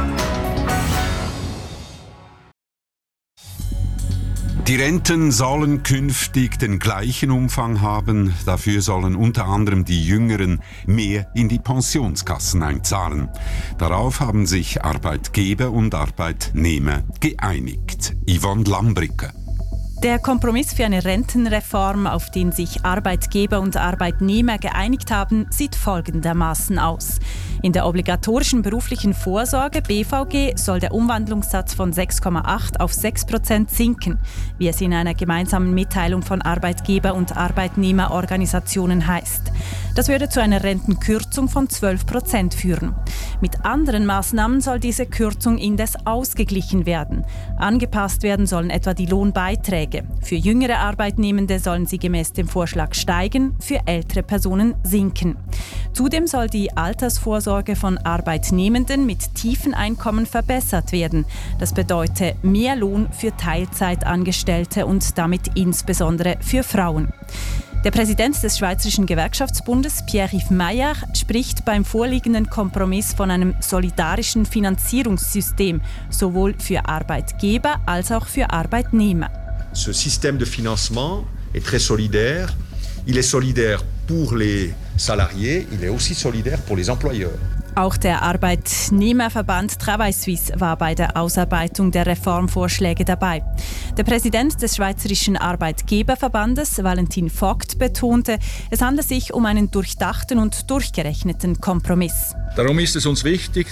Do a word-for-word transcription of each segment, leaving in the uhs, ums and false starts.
Die Renten sollen künftig den gleichen Umfang haben. Dafür sollen unter anderem die Jüngeren mehr in die Pensionskassen einzahlen. Darauf haben sich Arbeitgeber und Arbeitnehmer geeinigt. Yvonne Lambricke. Der Kompromiss für eine Rentenreform, auf den sich Arbeitgeber und Arbeitnehmer geeinigt haben, sieht folgendermaßen aus. In der obligatorischen beruflichen Vorsorge B V G soll der Umwandlungssatz von sechs Komma acht auf sechs Prozent sinken, wie es in einer gemeinsamen Mitteilung von Arbeitgeber- und Arbeitnehmerorganisationen heißt. Das würde zu einer Rentenkürzung von zwölf Prozent führen. Mit anderen Maßnahmen soll diese Kürzung indes ausgeglichen werden. Angepasst werden sollen etwa die Lohnbeiträge. Für jüngere Arbeitnehmende sollen sie gemäß dem Vorschlag steigen, für ältere Personen sinken. Zudem soll die Altersvorsorge von Arbeitnehmenden mit tiefen Einkommen verbessert werden. Das bedeutet mehr Lohn für Teilzeitangestellte und damit insbesondere für Frauen. Der Präsident des Schweizerischen Gewerkschaftsbundes, Pierre-Yves Meyer, spricht beim vorliegenden Kompromiss von einem solidarischen Finanzierungssystem, sowohl für Arbeitgeber als auch für Arbeitnehmer. Ce système de financement est très solidaire. Il est solidaire pour les salariés, il est aussi solidaire pour les employeurs. Auch der Arbeitnehmerverband Travail Suisse war bei der Ausarbeitung der Reformvorschläge dabei. Der Präsident des Schweizerischen Arbeitgeberverbandes, Valentin Vogt, betonte, es handle sich um einen durchdachten und durchgerechneten Kompromiss. Darum ist es uns wichtig,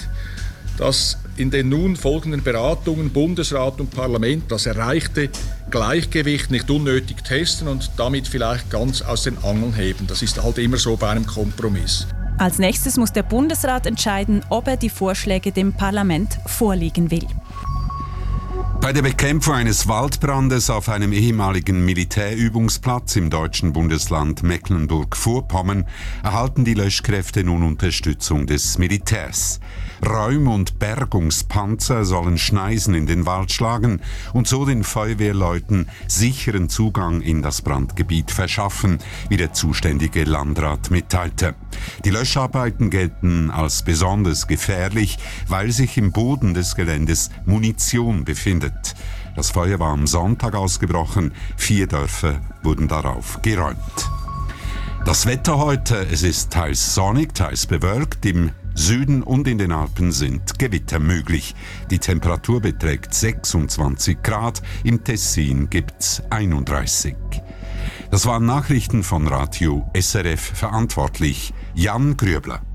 dass in den nun folgenden Beratungen Bundesrat und Parlament das erreichte Gleichgewicht nicht unnötig testen und damit vielleicht ganz aus den Angeln heben. Das ist halt immer so bei einem Kompromiss. Als nächstes muss der Bundesrat entscheiden, ob er die Vorschläge dem Parlament vorlegen will. Bei der Bekämpfung eines Waldbrandes auf einem ehemaligen Militärübungsplatz im deutschen Bundesland Mecklenburg-Vorpommern erhalten die Löschkräfte nun Unterstützung des Militärs. Räum- und Bergungspanzer sollen Schneisen in den Wald schlagen und so den Feuerwehrleuten sicheren Zugang in das Brandgebiet verschaffen, wie der zuständige Landrat mitteilte. Die Löscharbeiten gelten als besonders gefährlich, weil sich im Boden des Geländes Munition befindet. Das Feuer war am Sonntag ausgebrochen. Vier Dörfer wurden darauf geräumt. Das Wetter heute, es ist teils sonnig, teils bewölkt. Im Süden und in den Alpen sind Gewitter möglich. Die Temperatur beträgt sechsundzwanzig Grad, im Tessin gibt's einunddreißig. Das waren Nachrichten von Radio S R F, verantwortlich Jan Grübler.